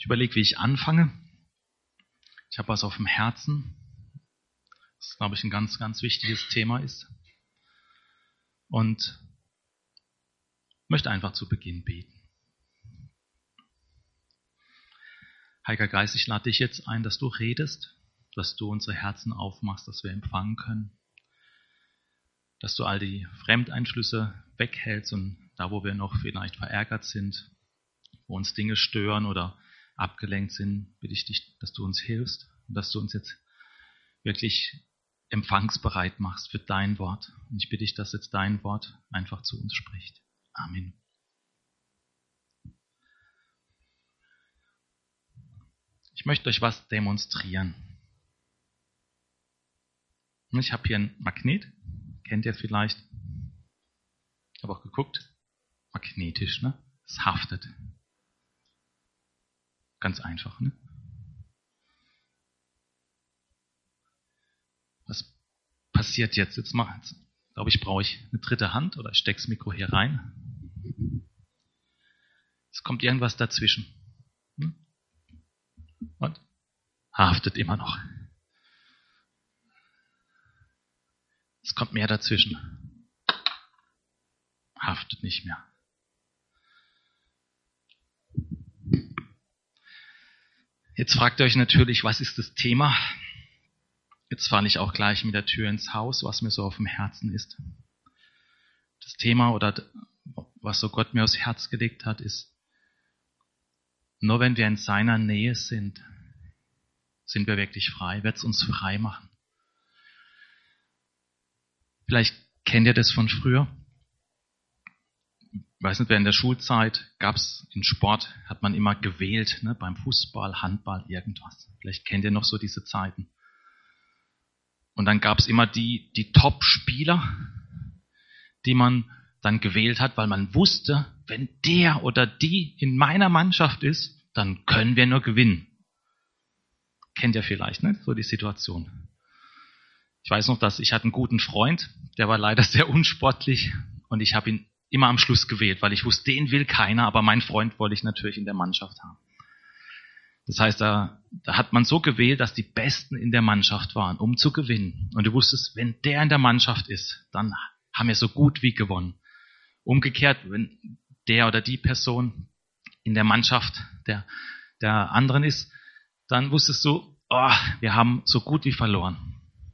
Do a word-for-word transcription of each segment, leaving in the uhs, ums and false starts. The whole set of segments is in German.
überlege, wie ich anfange. Ich habe was auf dem Herzen, das, glaube ich, ein ganz, ganz wichtiges Thema ist. Und möchte einfach zu Beginn beten. Heiliger Geist, ich lade dich jetzt ein, dass du redest, dass du unsere Herzen aufmachst, dass wir empfangen können, dass du all die Fremdeinflüsse weghältst und da, wo wir noch vielleicht verärgert sind, wo uns Dinge stören oder abgelenkt sind, bitte ich dich, dass du uns hilfst und dass du uns jetzt wirklich empfangsbereit machst für dein Wort. Und ich bitte dich, dass jetzt dein Wort einfach zu uns spricht. Amen. Ich möchte euch was demonstrieren. Ich habe hier ein Magnet, kennt ihr vielleicht? Ich habe auch geguckt, magnetisch, ne? Es haftet. Ganz einfach, ne? Was passiert jetzt? Jetzt mal, jetzt, glaube ich, brauche ich eine dritte Hand oder ich stecke das Mikro hier rein. Es kommt irgendwas dazwischen. Hm? Und haftet immer noch. Es kommt mehr dazwischen. Haftet nicht mehr. Jetzt fragt ihr euch natürlich, was ist das Thema? Jetzt falle ich auch gleich mit der Tür ins Haus, was mir so auf dem Herzen ist. Das Thema oder was so Gott mir aufs Herz gelegt hat, ist, nur wenn wir in seiner Nähe sind, sind wir wirklich frei, wird es uns frei machen. Vielleicht kennt ihr das von früher. Ich weiß nicht, wer in der Schulzeit gab es in Sport, hat man immer gewählt, ne, beim Fußball, Handball, irgendwas. Vielleicht kennt ihr noch so diese Zeiten. Und dann gab es immer die, die Top-Spieler, die man dann gewählt hat, weil man wusste, wenn der oder die in meiner Mannschaft ist, dann können wir nur gewinnen. Kennt ihr vielleicht, ne? So die Situation. Ich weiß noch, dass ich hatte einen guten Freund, der war leider sehr unsportlich und ich habe ihn immer am Schluss gewählt, weil ich wusste, den will keiner, aber meinen Freund wollte ich natürlich in der Mannschaft haben. Das heißt, da, da hat man so gewählt, dass die Besten in der Mannschaft waren, um zu gewinnen. Und du wusstest, wenn der in der Mannschaft ist, dann haben wir so gut wie gewonnen. Umgekehrt, wenn der oder die Person in der Mannschaft der, der anderen ist, dann wusstest du, oh, wir haben so gut wie verloren.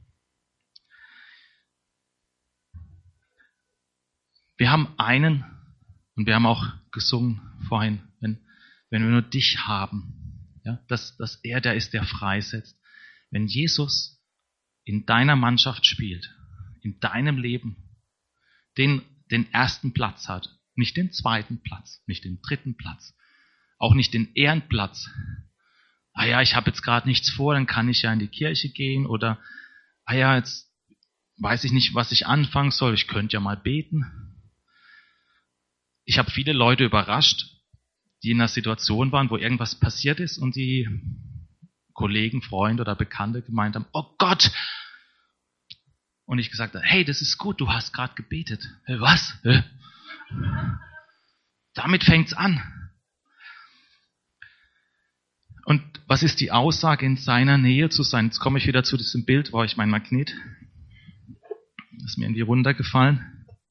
Wir haben einen, und wir haben auch gesungen vorhin, wenn, wenn wir nur dich haben, ja, dass, dass er der ist, der freisetzt. Wenn Jesus in deiner Mannschaft spielt, in deinem Leben, den, den ersten Platz hat, nicht den zweiten Platz, nicht den dritten Platz, auch nicht den Ehrenplatz. Ah ja, ich habe jetzt gerade nichts vor, dann kann ich ja in die Kirche gehen oder ah ja, jetzt weiß ich nicht, was ich anfangen soll, ich könnte ja mal beten. Ich habe viele Leute überrascht, die in einer Situation waren, wo irgendwas passiert ist und die Kollegen, Freunde oder Bekannte gemeint haben, oh Gott! Und ich gesagt habe, hey, das ist gut, du hast gerade gebetet. Hey, was? Hey? Damit fängt's an. Und was ist die Aussage, in seiner Nähe zu sein? Jetzt komme ich wieder zu diesem Bild, wo ich mein Magnet, das ist mir irgendwie runtergefallen.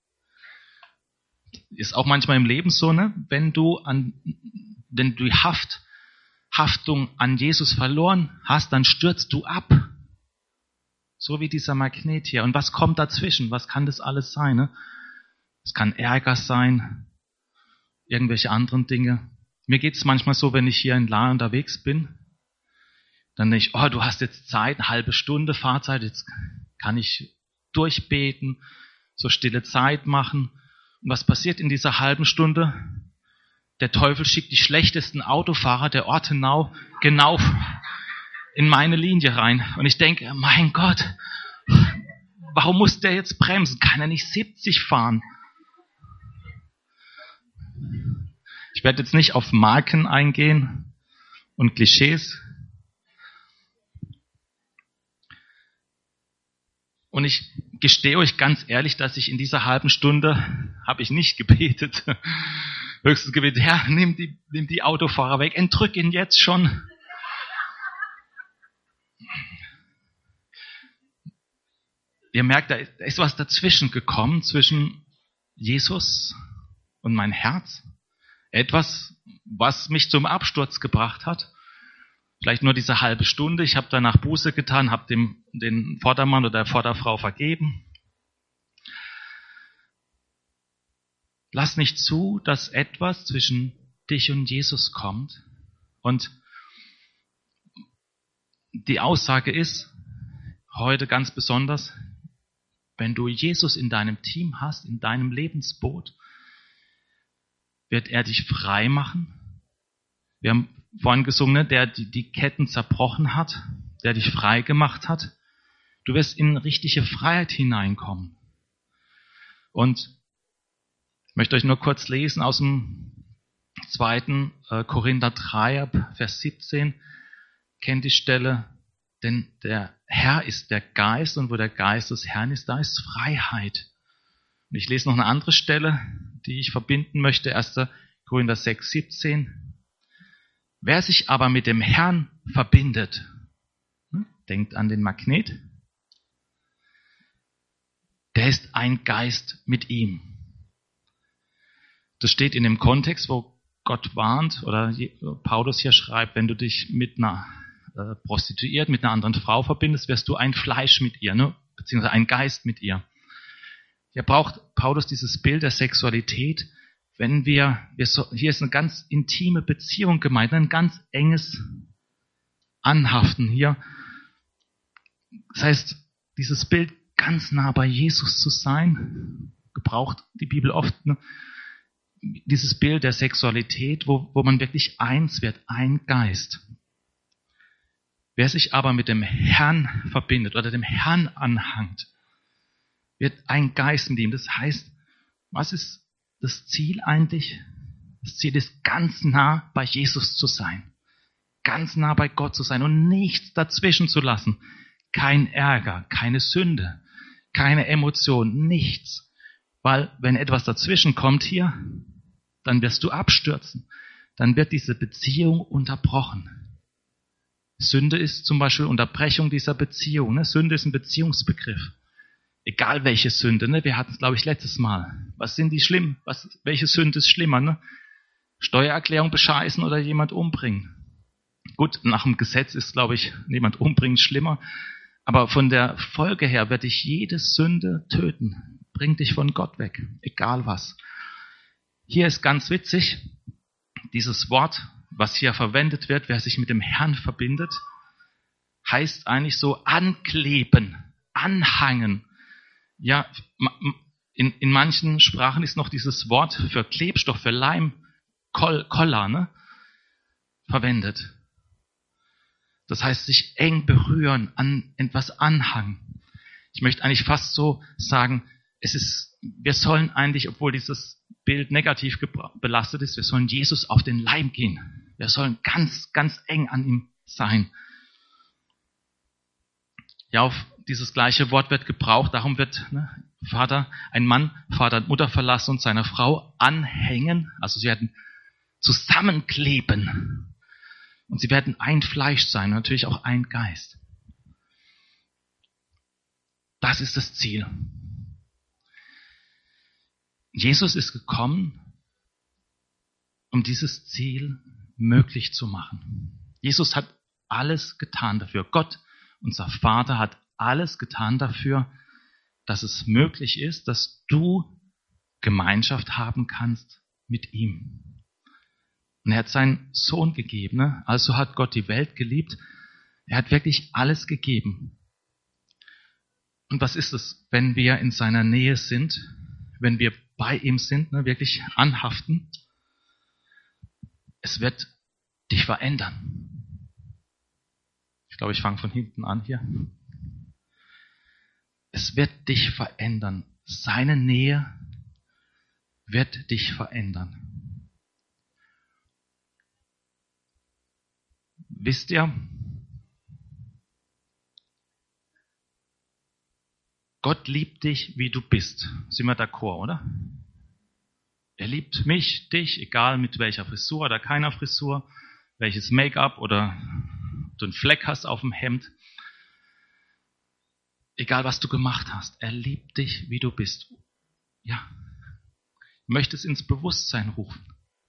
Ist auch manchmal im Leben so, ne? Wenn du an, wenn du die Haft, Haftung an Jesus verloren hast, dann stürzt du ab. So wie dieser Magnet hier. Und was kommt dazwischen? Was kann das alles sein? Ne? Es kann Ärger sein, irgendwelche anderen Dinge. Mir geht es manchmal so, wenn ich hier in Lahr unterwegs bin, dann denke ich, oh, du hast jetzt Zeit, eine halbe Stunde Fahrzeit, jetzt kann ich durchbeten, so stille Zeit machen. Und was passiert in dieser halben Stunde? Der Teufel schickt die schlechtesten Autofahrer der Ortenau genau in meine Linie rein. Und ich denke, mein Gott, warum muss der jetzt bremsen? Kann er nicht siebzig fahren? Ich werde jetzt nicht auf Marken eingehen und Klischees. Und ich gestehe euch ganz ehrlich, dass ich in dieser halben Stunde habe ich nicht gebetet. Höchstes Gebet, Herr, nimm die, nimm die Autofahrer weg, entrück ihn jetzt schon. Ihr merkt, da ist, da ist was dazwischen gekommen, zwischen Jesus und mein Herz. Etwas, was mich zum Absturz gebracht hat. Vielleicht nur diese halbe Stunde. Ich habe danach Buße getan, habe dem den Vordermann oder der Vorderfrau vergeben. Lass nicht zu, dass etwas zwischen dich und Jesus kommt. Und die Aussage ist, heute ganz besonders, wenn du Jesus in deinem Team hast, in deinem Lebensboot, wird er dich frei machen. Wir haben vorhin gesungen, der die, die Ketten zerbrochen hat, der dich frei gemacht hat. Du wirst in richtige Freiheit hineinkommen. Und ich möchte euch nur kurz lesen aus dem zweiten Korinther drei, Vers siebzehn. Kennt die Stelle, denn der Herr ist der Geist und wo der Geist des Herrn ist, da ist Freiheit. Und ich lese noch eine andere Stelle, die ich verbinden möchte, erster Korinther sechs, siebzehn. Wer sich aber mit dem Herrn verbindet, denkt an den Magnet, der ist ein Geist mit ihm. Das steht in dem Kontext, wo Gott warnt oder Paulus hier schreibt, wenn du dich mit einer äh, Prostituiert, mit einer anderen Frau verbindest, wirst du ein Fleisch mit ihr, ne? Beziehungsweise ein Geist mit ihr. Hier braucht Paulus dieses Bild der Sexualität, wenn wir, wir so, hier ist eine ganz intime Beziehung gemeint, ein ganz enges Anhaften hier. Das heißt, dieses Bild ganz nah bei Jesus zu sein, gebraucht die Bibel oft, ne? Dieses Bild der Sexualität, wo, wo man wirklich eins wird, ein Geist. Wer sich aber mit dem Herrn verbindet oder dem Herrn anhangt, wird ein Geist mit ihm. Das heißt, was ist das Ziel eigentlich? Das Ziel ist, ganz nah bei Jesus zu sein. Ganz nah bei Gott zu sein und nichts dazwischen zu lassen. Kein Ärger, keine Sünde, keine Emotion, nichts. Weil wenn etwas dazwischen kommt hier, dann wirst du abstürzen. Dann wird diese Beziehung unterbrochen. Sünde ist zum Beispiel Unterbrechung dieser Beziehung. Ne? Sünde ist ein Beziehungsbegriff. Egal welche Sünde. Ne? Wir hatten es, glaube ich, letztes Mal. Was sind die schlimm? Was, welche Sünde ist schlimmer? Ne? Steuererklärung bescheißen oder jemand umbringen. Gut, nach dem Gesetz ist, glaube ich, jemand umbringen schlimmer. Aber von der Folge her wird dich jede Sünde töten. Bringt dich von Gott weg. Egal was. Hier ist ganz witzig, dieses Wort, was hier verwendet wird, wer sich mit dem Herrn verbindet, heißt eigentlich so ankleben, anhangen. Ja, in, in manchen Sprachen ist noch dieses Wort für Klebstoff, für Leim, Kol, Koller, ne, verwendet. Das heißt, sich eng berühren, an etwas anhangen. Ich möchte eigentlich fast so sagen, es ist, wir sollen eigentlich, obwohl dieses Bild negativ belastet ist, wir sollen Jesus auf den Leim gehen. Wir sollen ganz, ganz eng an ihm sein. Ja, auf dieses gleiche Wort wird gebraucht, darum wird ne, Vater, ein Mann, Vater und Mutter verlassen und seiner Frau anhängen, also sie werden zusammenkleben. Und sie werden ein Fleisch sein, und natürlich auch ein Geist. Das ist das Ziel. Jesus ist gekommen, um dieses Ziel möglich zu machen. Jesus hat alles getan dafür. Gott, unser Vater, hat alles getan dafür, dass es möglich ist, dass du Gemeinschaft haben kannst mit ihm. Und er hat seinen Sohn gegeben. Ne? Also hat Gott die Welt geliebt. Er hat wirklich alles gegeben. Und was ist es, wenn wir in seiner Nähe sind, wenn wir bei ihm sind, ne, wirklich anhaften? Es wird dich verändern. Ich glaube, ich fange von hinten an hier. Es wird dich verändern. Seine Nähe wird dich verändern. Wisst ihr, Gott liebt dich, wie du bist. Sind wir d'accord, oder? Er liebt mich, dich, egal mit welcher Frisur oder keiner Frisur, welches Make-up oder du einen Fleck hast auf dem Hemd. Egal, was du gemacht hast, er liebt dich, wie du bist. Ja, ich möchte es ins Bewusstsein rufen.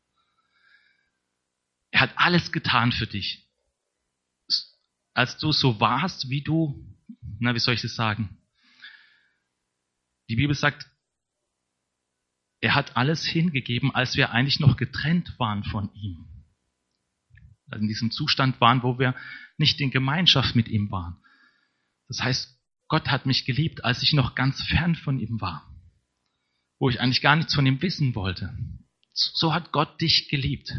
Er hat alles getan für dich. Als du so warst, wie du, na, wie soll ich das sagen? Die Bibel sagt, er hat alles hingegeben, als wir eigentlich noch getrennt waren von ihm. Also in diesem Zustand waren, wo wir nicht in Gemeinschaft mit ihm waren. Das heißt, Gott hat mich geliebt, als ich noch ganz fern von ihm war. Wo ich eigentlich gar nichts von ihm wissen wollte. So hat Gott dich geliebt.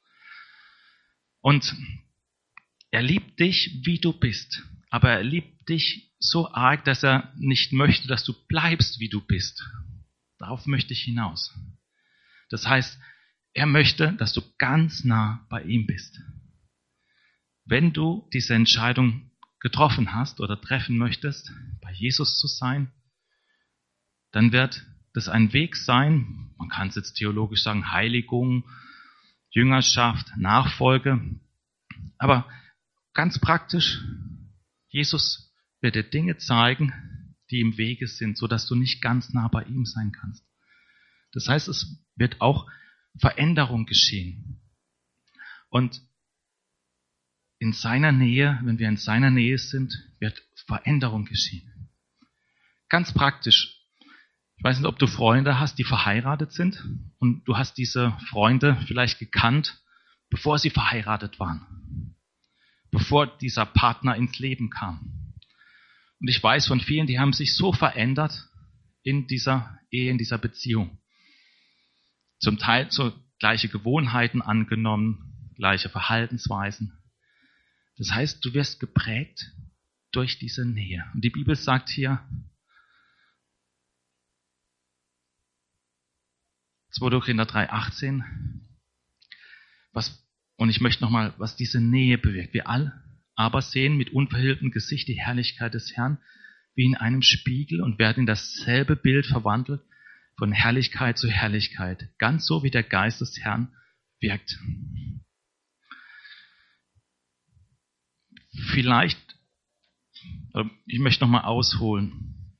Und er liebt dich, wie du bist. Aber er liebt dich so arg, dass er nicht möchte, dass du bleibst, wie du bist. Darauf möchte ich hinaus. Das heißt, er möchte, dass du ganz nah bei ihm bist. Wenn du diese Entscheidung getroffen hast oder treffen möchtest, bei Jesus zu sein, dann wird das ein Weg sein, man kann es jetzt theologisch sagen, Heiligung, Jüngerschaft, Nachfolge, aber ganz praktisch, Jesus wird dir Dinge zeigen, die im Wege sind, sodass du nicht ganz nah bei ihm sein kannst. Das heißt, es wird auch Veränderung geschehen. Und in seiner Nähe, wenn wir in seiner Nähe sind, wird Veränderung geschehen. Ganz praktisch. Ich weiß nicht, ob du Freunde hast, die verheiratet sind und du hast diese Freunde vielleicht gekannt, bevor sie verheiratet waren. Bevor dieser Partner ins Leben kam. Und ich weiß von vielen, die haben sich so verändert in dieser Ehe, in dieser Beziehung. Zum Teil so gleiche Gewohnheiten angenommen, gleiche Verhaltensweisen. Das heißt, du wirst geprägt durch diese Nähe. Und die Bibel sagt hier, zweiter Korinther drei achtzehn, was, und ich möchte nochmal, was diese Nähe bewirkt. Wir alle aber sehen mit unverhülltem Gesicht die Herrlichkeit des Herrn wie in einem Spiegel und werden in dasselbe Bild verwandelt von Herrlichkeit zu Herrlichkeit, ganz so wie der Geist des Herrn wirkt. Vielleicht, ich möchte nochmal ausholen.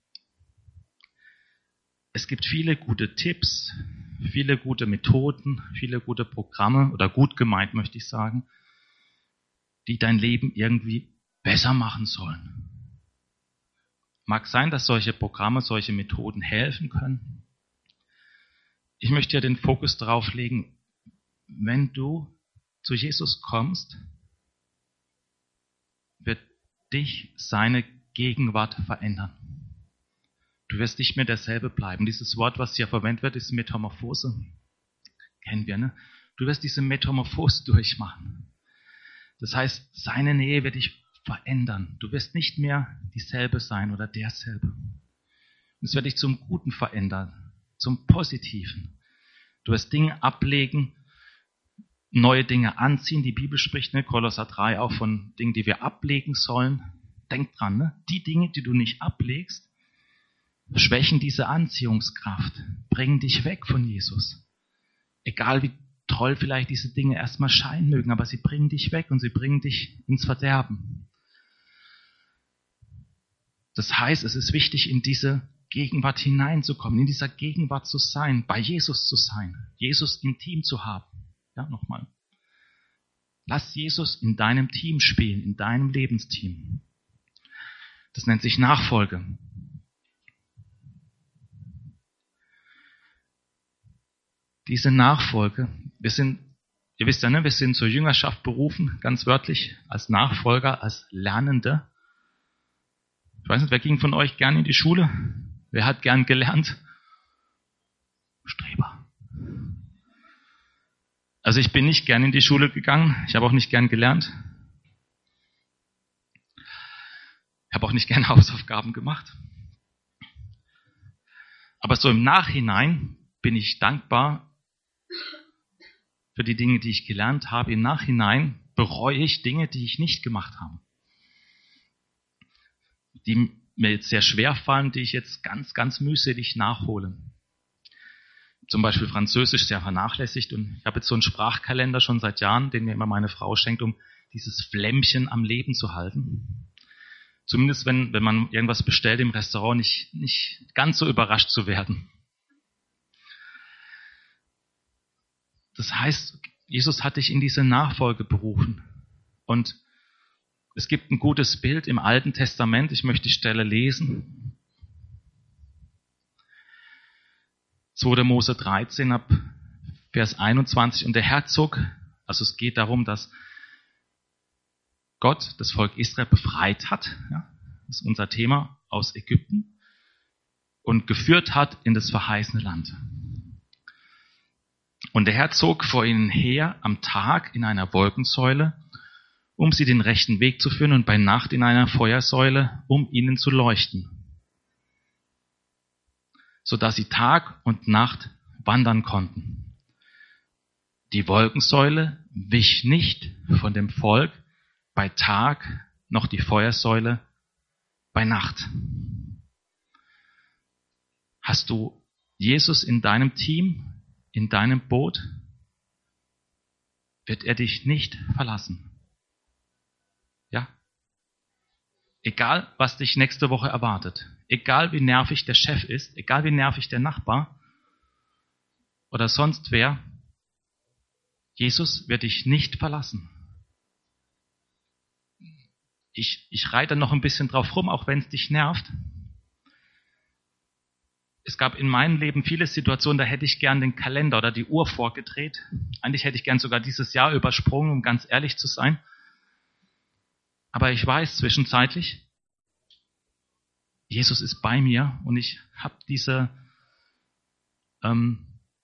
Es gibt viele gute Tipps, viele gute Methoden, viele gute Programme, oder gut gemeint möchte ich sagen, die dein Leben irgendwie besser machen sollen. Mag sein, dass solche Programme, solche Methoden helfen können. Ich möchte ja den Fokus darauf legen, wenn du zu Jesus kommst, wird dich seine Gegenwart verändern. Du wirst nicht mehr derselbe bleiben. Dieses Wort, was hier verwendet wird, ist Metamorphose. Kennen wir, ne? Du wirst diese Metamorphose durchmachen. Das heißt, seine Nähe wird dich verändern. Du wirst nicht mehr dieselbe sein oder derselbe. Es wird dich zum Guten verändern, zum Positiven. Du wirst Dinge ablegen, neue Dinge anziehen. Die Bibel spricht, ne, Kolosser drei, auch von Dingen, die wir ablegen sollen. Denk dran, ne? Die Dinge, die du nicht ablegst, schwächen diese Anziehungskraft, bringen dich weg von Jesus. Egal wie toll vielleicht diese Dinge erstmal scheinen mögen, aber sie bringen dich weg und sie bringen dich ins Verderben. Das heißt, es ist wichtig, in diese Gegenwart hineinzukommen, in dieser Gegenwart zu sein, bei Jesus zu sein, Jesus im Team zu haben. Ja, nochmal. Lass Jesus in deinem Team spielen, in deinem Lebensteam. Das nennt sich Nachfolge. Diese Nachfolge, wir sind, ihr wisst ja, ne, wir sind zur Jüngerschaft berufen, ganz wörtlich, als Nachfolger, als Lernende. Ich weiß nicht, wer ging von euch gern in die Schule? Wer hat gern gelernt? Streber. Also ich bin nicht gern in die Schule gegangen, ich habe auch nicht gern gelernt. Ich habe auch nicht gern Hausaufgaben gemacht. Aber so im Nachhinein bin ich dankbar für die Dinge, die ich gelernt habe. Im Nachhinein bereue ich Dinge, die ich nicht gemacht habe. Die mir jetzt sehr schwer fallen, die ich jetzt ganz, ganz mühselig nachhole. zum Beispiel Französisch sehr vernachlässigt und ich habe jetzt so einen Sprachkalender schon seit Jahren, den mir immer meine Frau schenkt, um dieses Flämmchen am Leben zu halten. Zumindest wenn, wenn man irgendwas bestellt im Restaurant, nicht, nicht ganz so überrascht zu werden. Das heißt, Jesus hat dich in diese Nachfolge berufen. Und es gibt ein gutes Bild im Alten Testament, ich möchte die Stelle lesen. zweiter Mose dreizehn ab Vers einundzwanzig. Und der Herzog, also es geht darum, dass Gott das Volk Israel befreit hat, ja, das ist unser Thema, aus Ägypten und geführt hat in das verheißene Land. Und der Herr zog vor ihnen her am Tag in einer Wolkensäule, um sie den rechten Weg zu führen, und bei Nacht in einer Feuersäule, um ihnen zu leuchten, sodass sie Tag und Nacht wandern konnten. Die Wolkensäule wich nicht von dem Volk bei Tag, noch die Feuersäule bei Nacht. Hast du Jesus in deinem Team, in deinem Boot? Wird er dich nicht verlassen? Ja? Egal, was dich nächste Woche erwartet, egal wie nervig der Chef ist, egal wie nervig der Nachbar oder sonst wer, Jesus wird dich nicht verlassen. Ich, ich reite noch ein bisschen drauf rum, auch wenn es dich nervt. Es gab in meinem Leben viele Situationen, da hätte ich gern den Kalender oder die Uhr vorgedreht. Eigentlich hätte ich gern sogar dieses Jahr übersprungen, um ganz ehrlich zu sein. Aber ich weiß zwischenzeitlich, Jesus ist bei mir und ich habe diese ähm,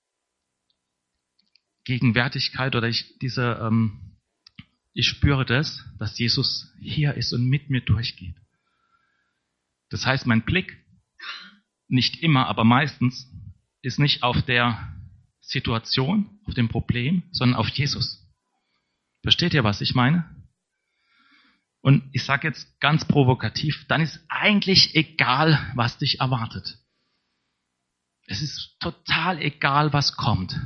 Gegenwärtigkeit oder ich diese ähm, ich spüre das, dass Jesus hier ist und mit mir durchgeht. Das heißt, mein Blick, nicht immer, aber meistens, ist nicht auf der Situation, auf dem Problem, sondern auf Jesus. Versteht ihr, was ich meine? Und ich sage jetzt ganz provokativ, dann ist eigentlich egal, was dich erwartet. Es ist total egal, was kommt.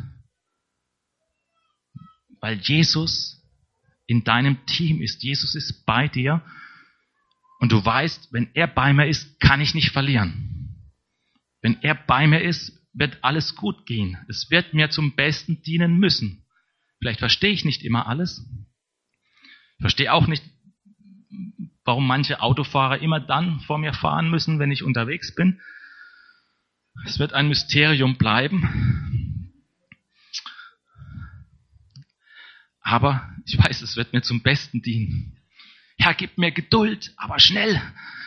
Weil Jesus in deinem Team ist. Jesus ist bei dir und du weißt, wenn er bei mir ist, kann ich nicht verlieren. Wenn er bei mir ist, wird alles gut gehen. Es wird mir zum Besten dienen müssen. Vielleicht verstehe ich nicht immer alles. Ich verstehe auch nicht, warum manche Autofahrer immer dann vor mir fahren müssen, wenn ich unterwegs bin. Es wird ein Mysterium bleiben. Aber ich weiß, es wird mir zum Besten dienen. Herr, gib mir Geduld, aber schnell.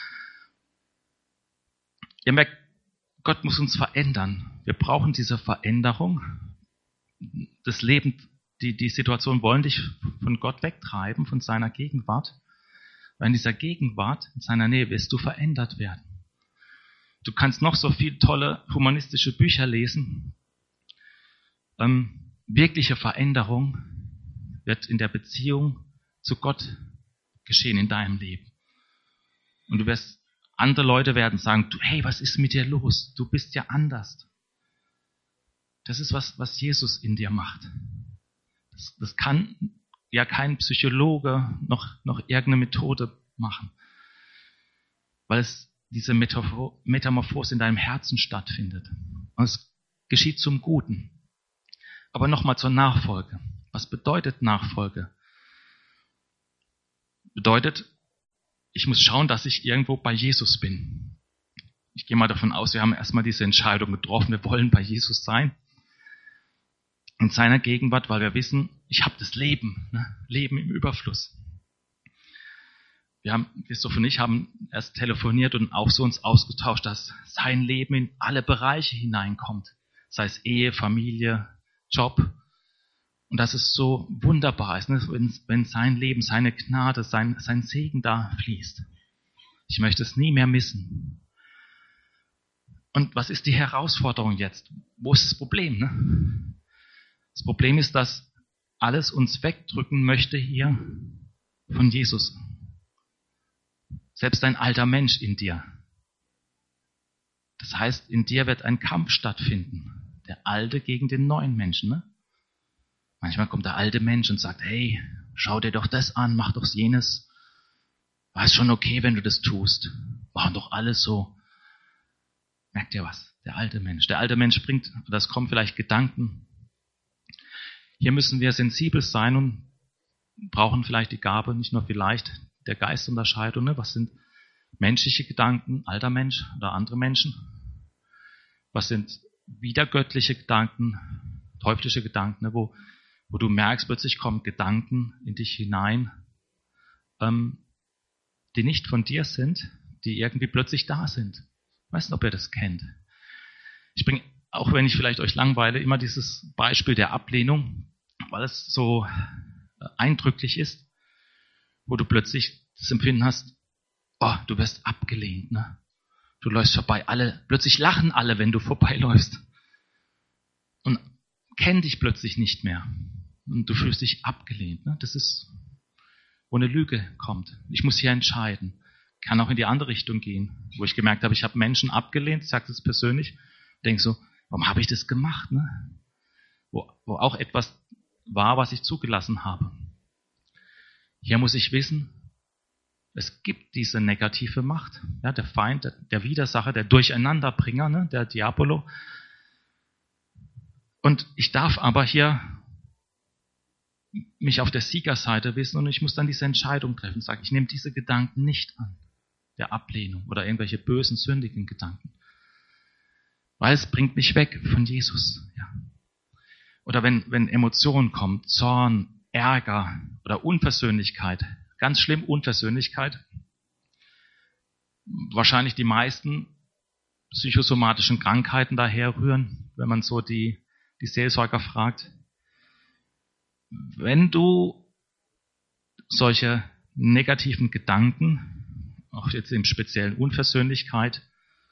Ihr merkt, Gott muss uns verändern. Wir brauchen diese Veränderung. Das Leben, die, die Situation wollen dich von Gott wegtreiben, von seiner Gegenwart. Weil in dieser Gegenwart, in seiner Nähe, wirst du verändert werden. Du kannst noch so viele tolle humanistische Bücher lesen. Ähm, wirkliche Veränderung wird in der Beziehung zu Gott geschehen in deinem Leben. Und du wirst, andere Leute werden sagen, du, hey, was ist mit dir los? Du bist ja anders. Das ist was, was Jesus in dir macht. Das, das kann ja kein Psychologe noch, noch irgendeine Methode machen. Weil es diese Metamorphose in deinem Herzen stattfindet. Und es geschieht zum Guten. Aber nochmal zur Nachfolge. Was bedeutet Nachfolge? Bedeutet, ich muss schauen, dass ich irgendwo bei Jesus bin. Ich gehe mal davon aus, wir haben erstmal diese Entscheidung getroffen, wir wollen bei Jesus sein. In seiner Gegenwart, weil wir wissen, ich habe das Leben, ne? Leben im Überfluss. Wir haben, Christoph und ich haben erst telefoniert und auch so uns ausgetauscht, dass sein Leben in alle Bereiche hineinkommt. Sei es Ehe, Familie, Job. Und dass es so wunderbar ist, ne? wenn, wenn sein Leben, seine Gnade, sein, sein Segen da fließt. Ich möchte es nie mehr missen. Und was ist die Herausforderung jetzt? Wo ist das Problem? Ne? Das Problem ist, dass alles uns wegdrücken möchte hier von Jesus. Selbst ein alter Mensch in dir. Das heißt, in dir wird ein Kampf stattfinden. Der alte gegen den neuen Menschen. Ne? Manchmal kommt der alte Mensch und sagt, hey, schau dir doch das an, mach doch jenes. War es schon okay, wenn du das tust. Machen doch alles so. Merkt ihr was? Der alte Mensch. Der alte Mensch bringt, das kommen vielleicht Gedanken. Hier müssen wir sensibel sein und brauchen vielleicht die Gabe, nicht nur vielleicht, der Geistunterscheidung. Ne? Was sind menschliche Gedanken, alter Mensch oder andere Menschen? Was sind widergöttliche Gedanken, teuflische Gedanken, ne? wo, wo du merkst, plötzlich kommen Gedanken in dich hinein, ähm, die nicht von dir sind, die irgendwie plötzlich da sind. Ich weiß nicht, ob ihr das kennt. Ich bringe, auch wenn ich vielleicht euch langweile, immer dieses Beispiel der Ablehnung, weil es so eindrücklich ist, wo du plötzlich das Empfinden hast, oh, du wirst abgelehnt, ne? Du läufst vorbei, alle, plötzlich lachen alle, wenn du vorbeiläufst. Und kennen dich plötzlich nicht mehr. Und du fühlst dich abgelehnt, ne? Das ist, wo eine Lüge kommt. Ich muss hier entscheiden. Kann auch in die andere Richtung gehen, wo ich gemerkt habe, ich habe Menschen abgelehnt, ich sage das persönlich, denke so, warum habe ich das gemacht? Ne? Wo, wo auch etwas war, was ich zugelassen habe. Hier muss ich wissen, es gibt diese negative Macht, ja, der Feind, der, der Widersacher, der Durcheinanderbringer, ne, der Diabolo. Und ich darf aber hier mich auf der Siegerseite wissen und ich muss dann diese Entscheidung treffen. Sage, ich nehme diese Gedanken nicht an, der Ablehnung oder irgendwelche bösen, sündigen Gedanken. Weil es bringt mich weg von Jesus. Ja. Oder wenn, wenn Emotionen kommen, Zorn, Ärger oder Unversöhnlichkeit, ganz schlimm Unversöhnlichkeit, wahrscheinlich die meisten psychosomatischen Krankheiten daher rühren, wenn man so die, die Seelsorger fragt. Wenn du solche negativen Gedanken, auch jetzt im speziellen Unversöhnlichkeit,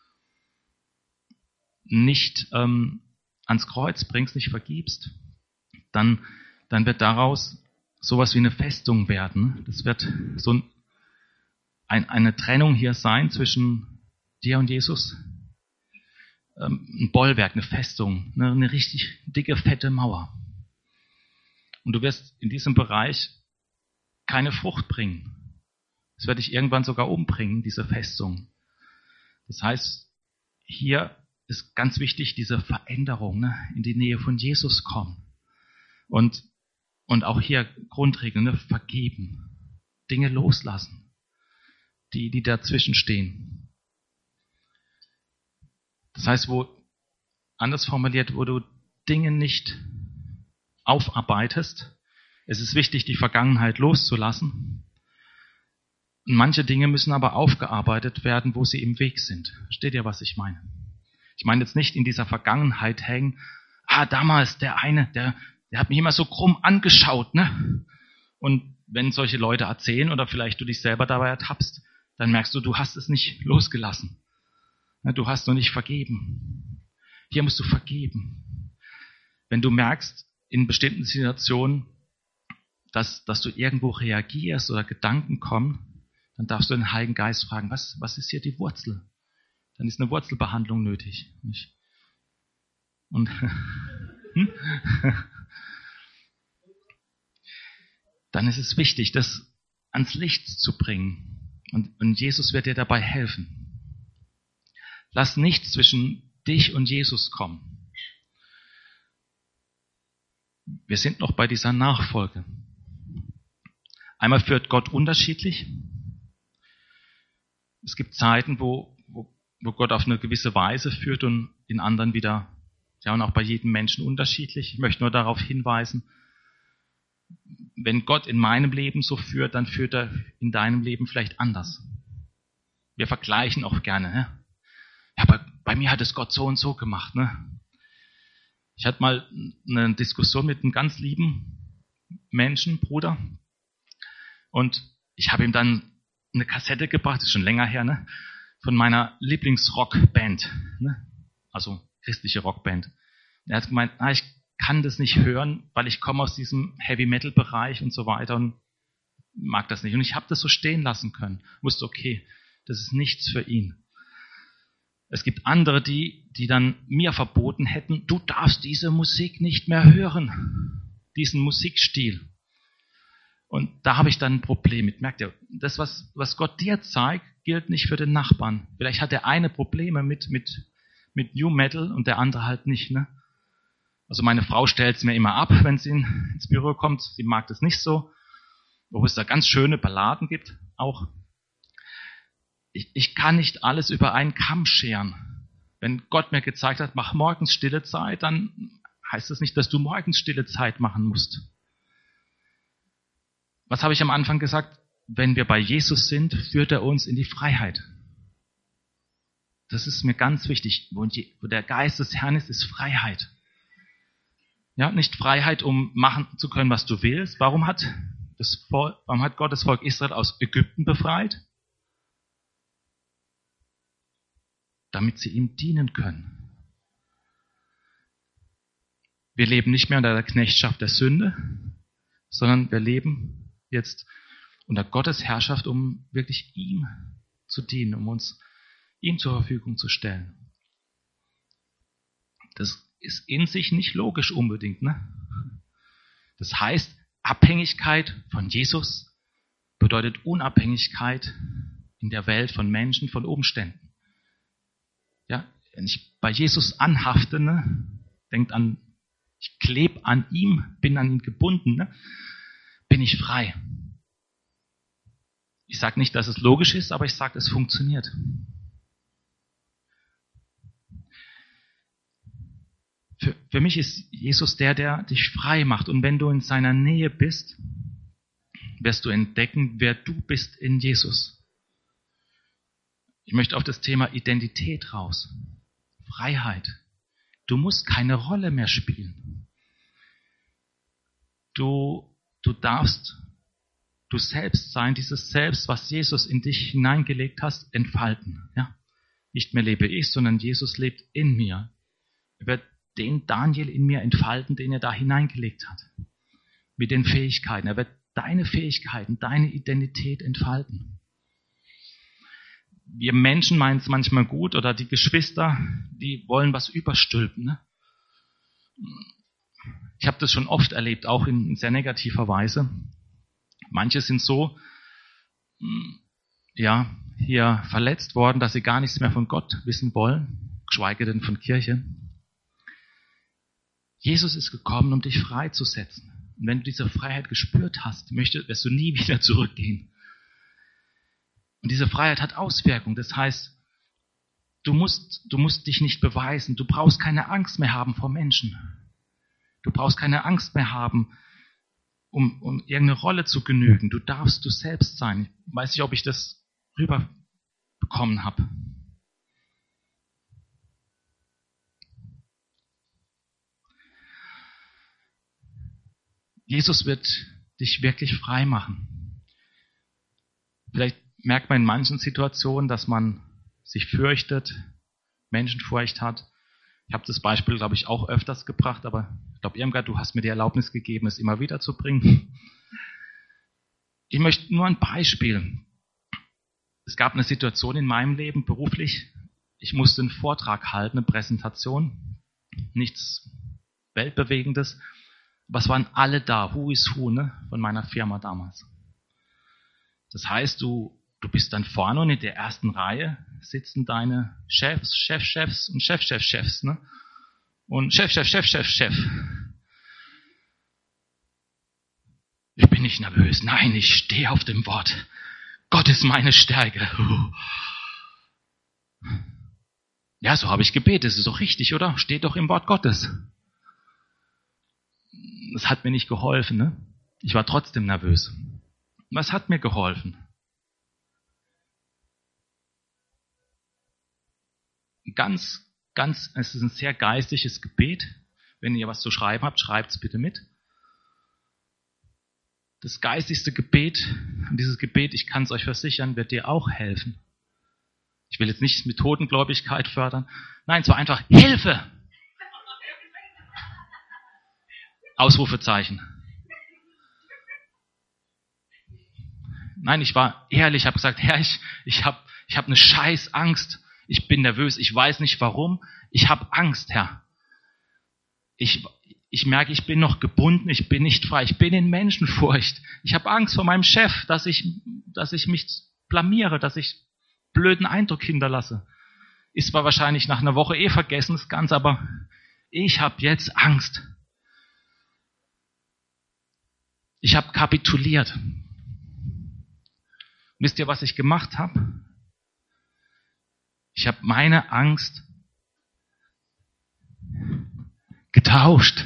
nicht ähm, ans Kreuz bringst, nicht vergibst, dann, dann wird daraus sowas wie eine Festung werden. Das wird so ein, ein, eine Trennung hier sein zwischen dir und Jesus. Ähm, ein Bollwerk, eine Festung, eine, eine richtig dicke, fette Mauer. Und du wirst in diesem Bereich keine Frucht bringen. Es wird dich irgendwann sogar umbringen, diese Festung. Das heißt, hier ist ganz wichtig, diese Veränderung, ne, in die Nähe von Jesus kommen. Und, und auch hier Grundregeln, ne, vergeben. Dinge loslassen, die, die dazwischen stehen. Das heißt, wo, anders formuliert, wo du Dinge nicht aufarbeitest, es ist wichtig, die Vergangenheit loszulassen. Und manche Dinge müssen aber aufgearbeitet werden, wo sie im Weg sind. Versteht ihr, was ich meine? Ich meine jetzt nicht in dieser Vergangenheit hängen, ah, damals der eine, der, der hat mich immer so krumm angeschaut, ne? Und wenn solche Leute erzählen oder vielleicht du dich selber dabei ertappst, dann merkst du, du hast es nicht losgelassen. Du hast noch nicht vergeben. Hier musst du vergeben. Wenn du merkst, in bestimmten Situationen, dass, dass du irgendwo reagierst oder Gedanken kommen, dann darfst du den Heiligen Geist fragen, was, was ist hier die Wurzel? Dann ist eine Wurzelbehandlung nötig. Nicht? Und hm? Dann ist es wichtig, das ans Licht zu bringen. Und, und Jesus wird dir dabei helfen. Lass nichts zwischen dich und Jesus kommen. Wir sind noch bei dieser Nachfolge. Einmal führt Gott unterschiedlich. Es gibt Zeiten, wo, wo, wo Gott auf eine gewisse Weise führt und in anderen wieder, ja, und auch bei jedem Menschen unterschiedlich. Ich möchte nur darauf hinweisen, wenn Gott in meinem Leben so führt, dann führt er in deinem Leben vielleicht anders. Wir vergleichen auch gerne. Ne? Ja, bei, bei mir hat es Gott so und so gemacht. Ne? Ich hatte mal eine Diskussion mit einem ganz lieben Menschen, Bruder, und ich habe ihm dann eine Kassette gebracht, das ist schon länger her, ne, von meiner Lieblingsrockband, ne, also christliche Rockband. Er hat gemeint, ah, ich kann das nicht hören, weil ich komme aus diesem Heavy-Metal-Bereich und so weiter und mag das nicht. Und ich habe das so stehen lassen können. Wusste, okay, das ist nichts für ihn. Es gibt andere, die, die dann mir verboten hätten, du darfst diese Musik nicht mehr hören, diesen Musikstil. Und da habe ich dann ein Problem mit. Merkt ihr, das, was, was Gott dir zeigt, gilt nicht für den Nachbarn. Vielleicht hat der eine Probleme mit, mit, mit New Metal und der andere halt nicht. Ne? Also meine Frau stellt es mir immer ab, wenn sie in, ins Büro kommt. Sie mag das nicht so. Obwohl es da ganz schöne Balladen gibt, auch. Ich, ich kann nicht alles über einen Kamm scheren. Wenn Gott mir gezeigt hat, mach morgens stille Zeit, dann heißt das nicht, dass du morgens stille Zeit machen musst. Was habe ich am Anfang gesagt? Wenn wir bei Jesus sind, führt er uns in die Freiheit. Das ist mir ganz wichtig. Wo der Geist des Herrn ist, ist Freiheit. Ja, nicht Freiheit, um machen zu können, was du willst. Warum hat, das Volk, warum hat Gott das Volk Israel aus Ägypten befreit? Damit sie ihm dienen können. Wir leben nicht mehr unter der Knechtschaft der Sünde, sondern wir leben jetzt unter Gottes Herrschaft, um wirklich ihm zu dienen, um uns ihm zur Verfügung zu stellen. Das ist in sich nicht logisch unbedingt. Ne? Das heißt, Abhängigkeit von Jesus bedeutet Unabhängigkeit in der Welt von Menschen, von Umständen. Ja, wenn ich bei Jesus anhafte, ne, denkt an, ich klebe an ihm, bin an ihn gebunden, ne, bin ich frei. Ich sage nicht, dass es logisch ist, aber ich sage, es funktioniert. Für, für mich ist Jesus der, der dich frei macht. Und wenn du in seiner Nähe bist, wirst du entdecken, wer du bist in Jesus. Ich möchte auf das Thema Identität raus. Freiheit. Du musst keine Rolle mehr spielen. Du, du darfst du selbst sein, dieses Selbst, was Jesus in dich hineingelegt hast, entfalten. Ja? Nicht mehr lebe ich, sondern Jesus lebt in mir. Er wird den Daniel in mir entfalten, den er da hineingelegt hat. Mit den Fähigkeiten. Er wird deine Fähigkeiten, deine Identität entfalten. Wir Menschen meinen es manchmal gut, oder die Geschwister, die wollen was überstülpen. Ne? Ich habe das schon oft erlebt, auch in sehr negativer Weise. Manche sind so, ja, hier verletzt worden, dass sie gar nichts mehr von Gott wissen wollen, geschweige denn von Kirche. Jesus ist gekommen, um dich freizusetzen. Und wenn du diese Freiheit gespürt hast, möchtest, wirst du nie wieder zurückgehen. Und diese Freiheit hat Auswirkungen. Das heißt, du musst, du musst dich nicht beweisen. Du brauchst keine Angst mehr haben vor Menschen. Du brauchst keine Angst mehr haben, um, um irgendeine Rolle zu genügen. Du darfst du selbst sein. Ich weiß nicht, ob ich das rüberbekommen habe. Jesus wird dich wirklich frei machen. Vielleicht merkt man in manchen Situationen, dass man sich fürchtet, Menschenfurcht hat. Ich habe das Beispiel, glaube ich, auch öfters gebracht, aber ich glaube, Irmgard, du hast mir die Erlaubnis gegeben, es immer wieder zu bringen. Ich möchte nur ein Beispiel. Es gab eine Situation in meinem Leben beruflich. Ich musste einen Vortrag halten, eine Präsentation. Nichts Weltbewegendes. Aber es waren alle da, who is who, ne, von meiner Firma damals. Das heißt, du, du bist dann vorne und in der ersten Reihe sitzen deine Chefs, Chefchefs und Chefchefchefs, ne? Und Chef, Chef, Chef, Chef, Chef. Ich bin nicht nervös. Nein, ich stehe auf dem Wort. Gott ist meine Stärke. Ja, so habe ich gebetet. Das ist doch richtig, oder? Steht doch im Wort Gottes. Das hat mir nicht geholfen, ne? Ich war trotzdem nervös. Was hat mir geholfen? Ganz, ganz, es ist ein sehr geistliches Gebet. Wenn ihr was zu schreiben habt, schreibt es bitte mit. Das geistigste Gebet, und dieses Gebet, ich kann es euch versichern, wird dir auch helfen. Ich will jetzt nicht Methodengläubigkeit fördern. Nein, es war einfach Hilfe! Ausrufezeichen. Nein, ich war ehrlich, habe gesagt, Herr, ich, ich habe ich hab eine scheiß Angst. ich bin nervös, ich weiß nicht warum, ich habe Angst, Herr. Ich, ich merke, ich bin noch gebunden, ich bin nicht frei, ich bin in Menschenfurcht. Ich habe Angst vor meinem Chef, dass ich, dass ich mich blamiere, dass ich blöden Eindruck hinterlasse. Ist zwar wahrscheinlich nach einer Woche eh vergessen, das Ganze, aber ich habe jetzt Angst. Ich habe kapituliert. Wisst ihr, was ich gemacht habe? Ich habe meine Angst getauscht.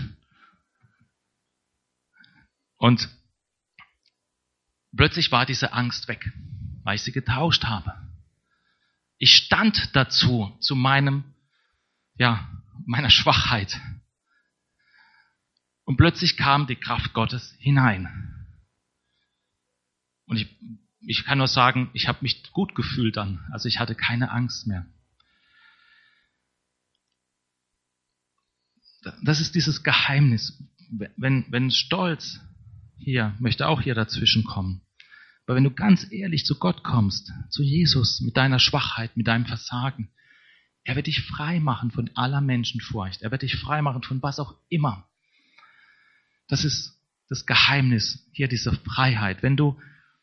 Und plötzlich war diese Angst weg, weil ich sie getauscht habe. Ich stand dazu, zu meinem, ja, meiner Schwachheit. Und plötzlich kam die Kraft Gottes hinein. Und ich, ich kann nur sagen, ich habe mich gut gefühlt dann. Also ich hatte keine Angst mehr. Das ist dieses Geheimnis. Wenn, wenn Stolz hier, möchte auch hier dazwischen kommen. Aber wenn du ganz ehrlich zu Gott kommst, zu Jesus, mit deiner Schwachheit, mit deinem Versagen, er wird dich frei machen von aller Menschenfurcht. Er wird dich frei machen von was auch immer. Das ist das Geheimnis, hier diese Freiheit. Wenn du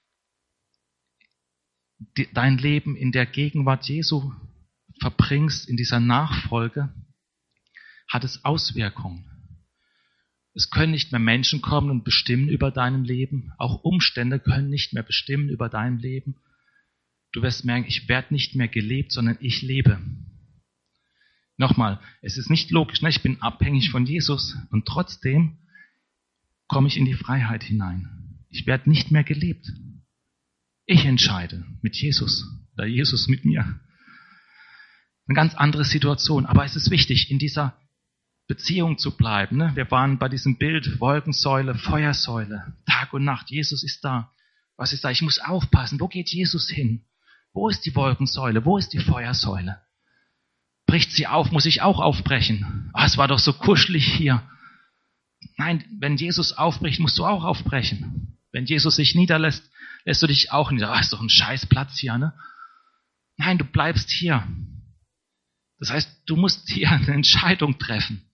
die, dein Leben in der Gegenwart Jesu verbringst, in dieser Nachfolge, hat es Auswirkungen. Es können nicht mehr Menschen kommen und bestimmen über dein Leben. Auch Umstände können nicht mehr bestimmen über dein Leben. Du wirst merken, ich werde nicht mehr gelebt, sondern ich lebe. Nochmal, es ist nicht logisch, ne? Ich bin abhängig von Jesus und trotzdem komme ich in die Freiheit hinein. Ich werde nicht mehr gelebt. Ich entscheide mit Jesus oder Jesus mit mir. Eine ganz andere Situation, aber es ist wichtig, in dieser Beziehung zu bleiben. Ne? Wir waren bei diesem Bild Wolkensäule, Feuersäule, Tag und Nacht. Jesus ist da. Was ist da? Ich muss aufpassen. Wo geht Jesus hin? Wo ist die Wolkensäule? Wo ist die Feuersäule? Bricht sie auf? Muss ich auch aufbrechen? Ah, es war doch so kuschelig hier. Nein, wenn Jesus aufbricht, musst du auch aufbrechen. Wenn Jesus sich niederlässt, lässt du dich auch nieder. Ah, ist doch ein scheiß Platz hier, ne? Nein, du bleibst hier. Das heißt, du musst hier eine Entscheidung treffen.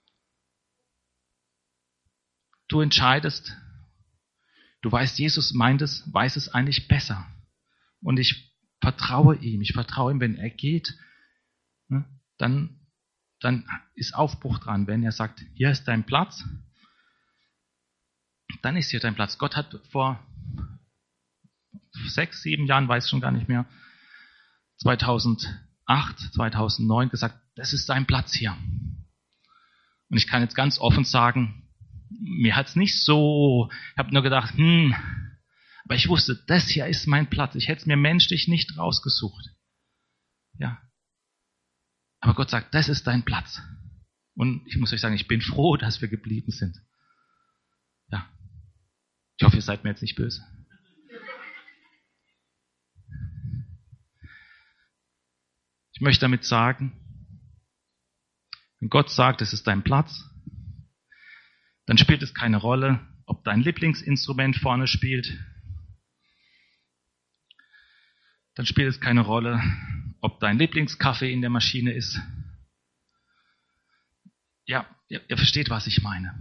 Du entscheidest, du weißt, Jesus meint es, weiß es eigentlich besser. Und ich vertraue ihm, ich vertraue ihm, wenn er geht, ne, dann, dann ist Aufbruch dran. Wenn er sagt, hier ist dein Platz, dann ist hier dein Platz. Gott hat vor sechs, sieben Jahren, weiß ich schon gar nicht mehr, zweitausendacht, zweitausendneun gesagt, das ist dein Platz hier. Und ich kann jetzt ganz offen sagen, mir hat es nicht so, ich habe nur gedacht, hm, aber ich wusste, das hier ist mein Platz. Ich hätte es mir menschlich nicht rausgesucht. Ja. Aber Gott sagt, das ist dein Platz. Und ich muss euch sagen, ich bin froh, dass wir geblieben sind. Ja. Ich hoffe, ihr seid mir jetzt nicht böse. Ich möchte damit sagen, wenn Gott sagt, es ist dein Platz, dann spielt es keine Rolle, ob dein Lieblingsinstrument vorne spielt. Dann spielt es keine Rolle, ob dein Lieblingskaffee in der Maschine ist. Ja, ihr, ihr versteht, was ich meine.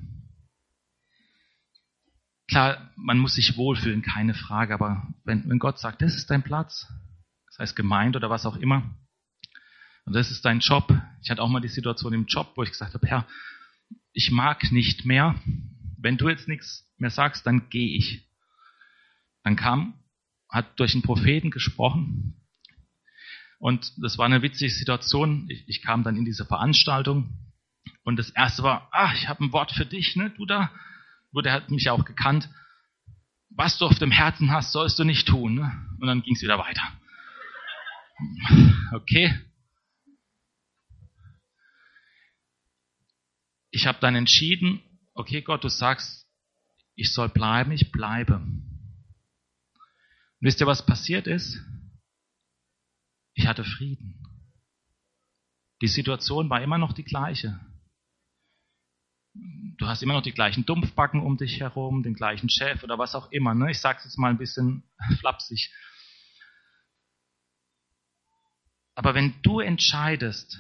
Klar, man muss sich wohlfühlen, keine Frage, aber wenn, wenn Gott sagt, das ist dein Platz, das heißt Gemeinde oder was auch immer, und das ist dein Job. Ich hatte auch mal die Situation im Job, wo ich gesagt habe, Herr, ich mag nicht mehr. Wenn du jetzt nichts mehr sagst, dann gehe ich. Dann kam, hat durch einen Propheten gesprochen. Und das war eine witzige Situation. Ich, ich kam dann in diese Veranstaltung. Und das erste war, ah, ich habe ein Wort für dich, ne, du da. Gut, er hat mich auch gekannt. Was du auf dem Herzen hast, sollst du nicht tun. Ne? Und dann ging es wieder weiter. Okay. Ich habe dann entschieden, okay Gott, du sagst, ich soll bleiben, ich bleibe. Und wisst ihr, was passiert ist? Ich hatte Frieden. Die Situation war immer noch die gleiche. Du hast immer noch die gleichen Dumpfbacken um dich herum, den gleichen Chef oder was auch immer. Ne? Ich sage es jetzt mal ein bisschen flapsig. Aber wenn du entscheidest,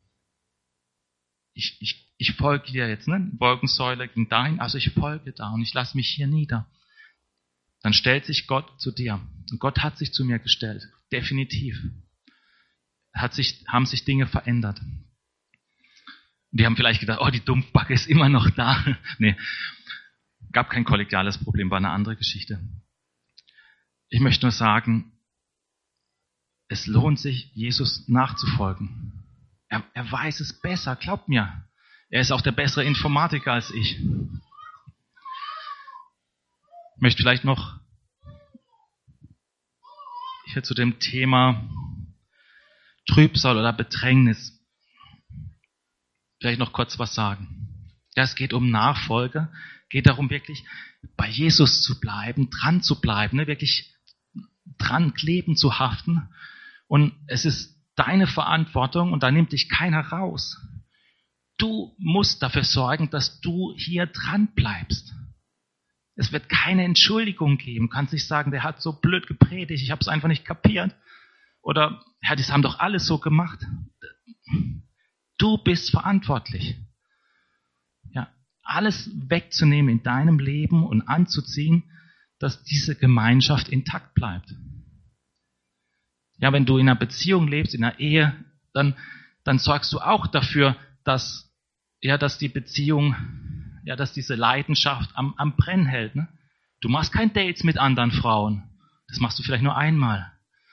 ich, ich, ich folge dir jetzt, ne? Wolkensäule ging dahin, also ich folge da und ich lasse mich hier nieder. Dann stellt sich Gott zu dir. Und Gott hat sich zu mir gestellt. Definitiv. Hat sich, haben sich Dinge verändert. Die haben vielleicht gedacht, oh, die Dumpfbacke ist immer noch da. Nee, gab kein kollegiales Problem, war eine andere Geschichte. Ich möchte nur sagen, es lohnt sich, Jesus nachzufolgen. Er, er weiß es besser, glaubt mir. Er ist auch der bessere Informatiker als ich. Ich möchte vielleicht noch hier zu dem Thema Trübsal oder Bedrängnis vielleicht noch kurz was sagen. Ja, es geht um Nachfolge, geht darum wirklich bei Jesus zu bleiben, dran zu bleiben, ne, wirklich dran kleben zu haften. Und es ist deine Verantwortung und da nimmt dich keiner raus. Du musst dafür sorgen, dass du hier dran bleibst. Es wird keine Entschuldigung geben. Du kannst nicht sagen, der hat so blöd gepredigt, ich habe es einfach nicht kapiert. Oder, ja, das haben doch alle so gemacht. Du bist verantwortlich. Ja, alles wegzunehmen in deinem Leben und anzuziehen, dass diese Gemeinschaft intakt bleibt. Ja, wenn du in einer Beziehung lebst, in einer Ehe, dann, dann sorgst du auch dafür, dass, ja, dass die Beziehung, ja, dass diese Leidenschaft am, am Brennen hält. Ne? Du machst kein Dates mit anderen Frauen. Das machst du vielleicht nur einmal.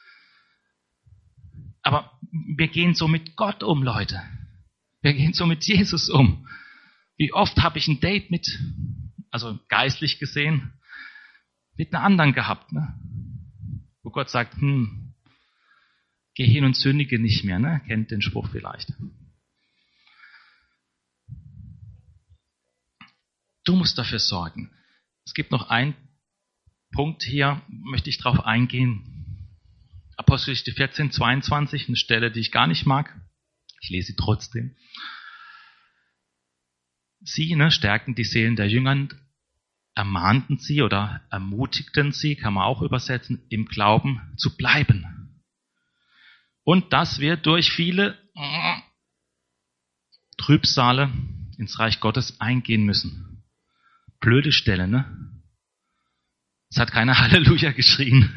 Aber wir gehen so mit Gott um, Leute. Wir gehen so mit Jesus um. Wie oft habe ich ein Date mit, also geistlich gesehen, mit einer anderen gehabt, ne? Wo Gott sagt, hm, geh hin und sündige nicht mehr, ne? Kennt den Spruch vielleicht. Du musst dafür sorgen. Es gibt noch einen Punkt hier, möchte ich drauf eingehen. Apostelgeschichte vierzehn, zweiundzwanzig, eine Stelle, die ich gar nicht mag. Ich lese sie trotzdem. Sie, ne, stärkten die Seelen der Jünger, ermahnten sie oder ermutigten sie, kann man auch übersetzen, im Glauben zu bleiben. Und dass wir durch viele Trübsale ins Reich Gottes eingehen müssen. Blöde Stelle, ne? Es hat keiner Halleluja geschrien.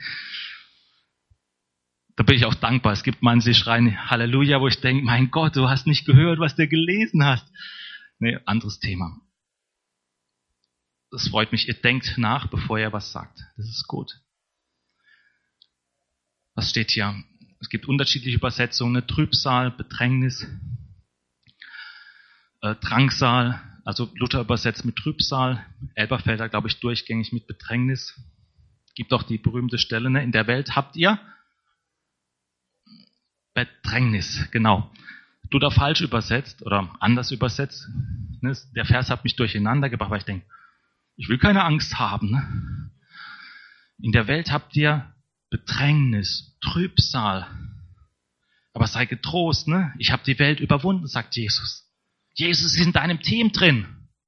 Da bin ich auch dankbar. Es gibt manche, die schreien Halleluja, wo ich denke, mein Gott, du hast nicht gehört, was du gelesen hast. Nee, anderes Thema. Das freut mich. Ihr denkt nach, bevor ihr was sagt. Das ist gut. Was steht hier? Es gibt unterschiedliche Übersetzungen. Trübsal, Bedrängnis, äh, Drangsal. Also Luther übersetzt mit Trübsal. Elberfelder, glaube ich, durchgängig mit Bedrängnis. Gibt auch die berühmte Stelle, ne? In der Welt habt ihr Bedrängnis, genau. Luther falsch übersetzt oder anders übersetzt. Ne? Der Vers hat mich durcheinander gebracht, weil ich denke, ich will keine Angst haben. Ne? In der Welt habt ihr Bedrängnis, Trübsal. Aber sei getrost, ne? Ich habe die Welt überwunden, sagt Jesus. Jesus ist in deinem Team drin.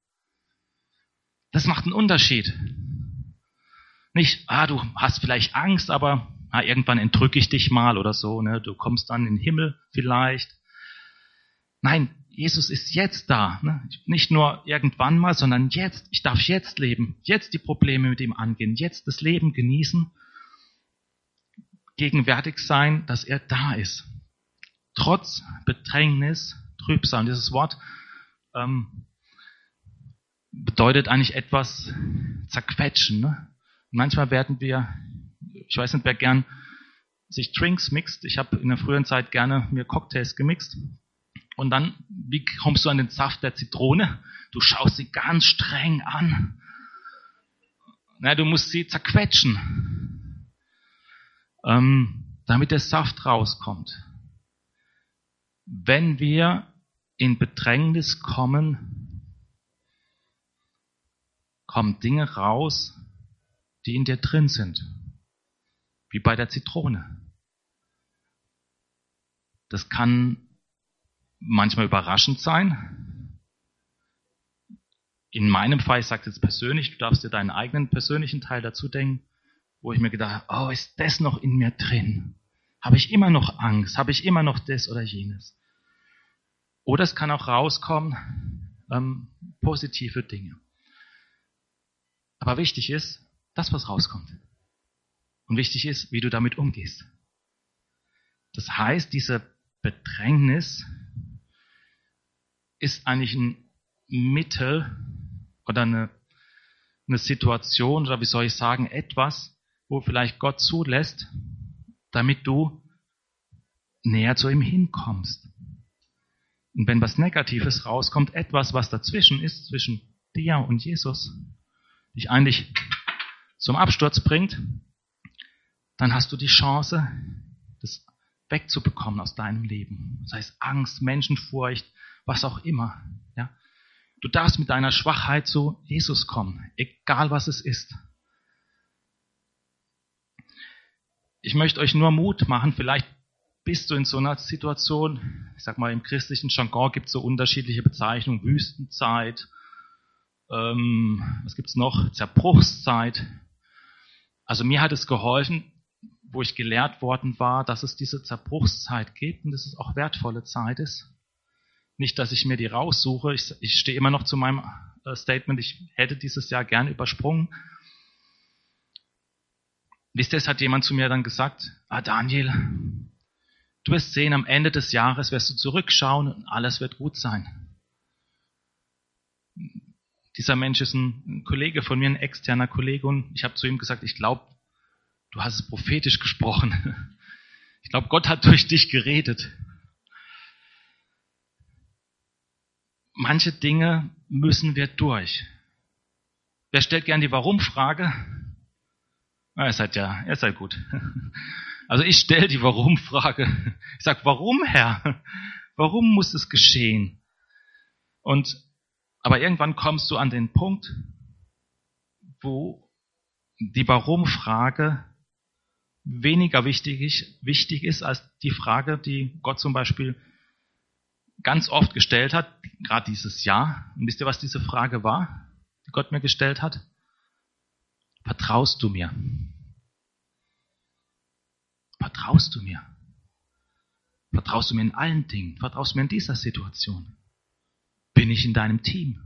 Das macht einen Unterschied. Nicht, ah, du hast vielleicht Angst, aber ah, irgendwann entrücke ich dich mal oder so. Ne? Du kommst dann in den Himmel vielleicht. Nein, Jesus ist jetzt da. Ne? Nicht nur irgendwann mal, sondern jetzt. Ich darf jetzt leben. Jetzt die Probleme mit ihm angehen. Jetzt das Leben genießen. Gegenwärtig sein, dass er da ist. Trotz Bedrängnis, Trübsal. Und dieses Wort ähm, bedeutet eigentlich etwas zerquetschen. Ne? Manchmal werden wir, ich weiß nicht, wer gern sich Drinks mixt. Ich habe in der früheren Zeit gerne mir Cocktails gemixt. Und dann, wie kommst du an den Saft der Zitrone? Du schaust sie ganz streng an. Na, du musst sie zerquetschen, ähm, damit der Saft rauskommt. Wenn wir in Bedrängnis kommen, kommen Dinge raus, die in dir drin sind. Wie bei der Zitrone. Das kann manchmal überraschend sein. In meinem Fall, ich sage es jetzt persönlich, du darfst dir deinen eigenen persönlichen Teil dazu denken, wo ich mir gedacht habe, oh, ist das noch in mir drin? Habe ich immer noch Angst? Habe ich immer noch das oder jenes? Oder es kann auch rauskommen, ähm, positive Dinge. Aber wichtig ist, das, was rauskommt. Und wichtig ist, wie du damit umgehst. Das heißt, diese Bedrängnis ist eigentlich ein Mittel oder eine, eine Situation, oder wie soll ich sagen, etwas, wo vielleicht Gott zulässt, damit du näher zu ihm hinkommst. Und wenn was Negatives rauskommt, etwas, was dazwischen ist, zwischen dir und Jesus, dich eigentlich zum Absturz bringt, dann hast du die Chance, das wegzubekommen aus deinem Leben. Sei es Angst, Menschenfurcht, was auch immer. Ja? Du darfst mit deiner Schwachheit zu Jesus kommen, egal was es ist. Ich möchte euch nur Mut machen, vielleicht bist du in so einer Situation, ich sag mal im christlichen Jargon gibt es so unterschiedliche Bezeichnungen, Wüstenzeit, ähm, was gibt's noch, Zerbruchszeit. Also mir hat es geholfen, wo ich gelehrt worden war, dass es diese Zerbruchszeit gibt und dass es auch wertvolle Zeit ist. Nicht, dass ich mir die raussuche, ich, ich stehe immer noch zu meinem äh, Statement, ich hätte dieses Jahr gern übersprungen. Wisst ihr, es hat jemand zu mir dann gesagt, ah Daniel, du wirst sehen, am Ende des Jahres wirst du zurückschauen und alles wird gut sein. Dieser Mensch ist ein Kollege von mir, ein externer Kollege, und ich habe zu ihm gesagt, ich glaube, du hast es prophetisch gesprochen. Ich glaube, Gott hat durch dich geredet. Manche Dinge müssen wir durch. Wer stellt gern die Warum-Frage? Ah, ihr seid ja, ihr seid gut. Also ich stelle die Warum-Frage. Ich sage, warum, Herr? Warum muss es geschehen? Und aber irgendwann kommst du an den Punkt, wo die Warum-Frage weniger wichtig, wichtig ist als die Frage, die Gott zum Beispiel ganz oft gestellt hat, gerade dieses Jahr. Und wisst ihr, was diese Frage war, die Gott mir gestellt hat? Vertraust du mir? Vertraust du mir? Vertraust du mir in allen Dingen? Vertraust du mir in dieser Situation? Bin ich in deinem Team?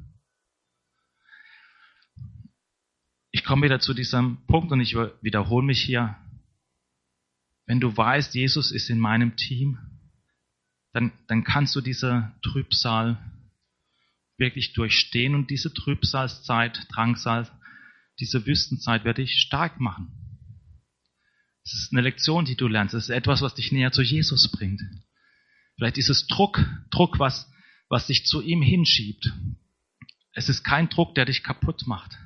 Ich komme wieder zu diesem Punkt und ich wiederhole mich hier. Wenn du weißt, Jesus ist in meinem Team, dann, dann kannst du diese Trübsal wirklich durchstehen und diese Trübsalzeit, Drangsal, diese Wüstenzeit wird dich stark machen. Es ist eine Lektion, die du lernst. Es ist etwas, was dich näher zu Jesus bringt. Vielleicht ist es Druck, Druck, was, was dich zu ihm hinschiebt. Es ist kein Druck, der dich kaputt macht.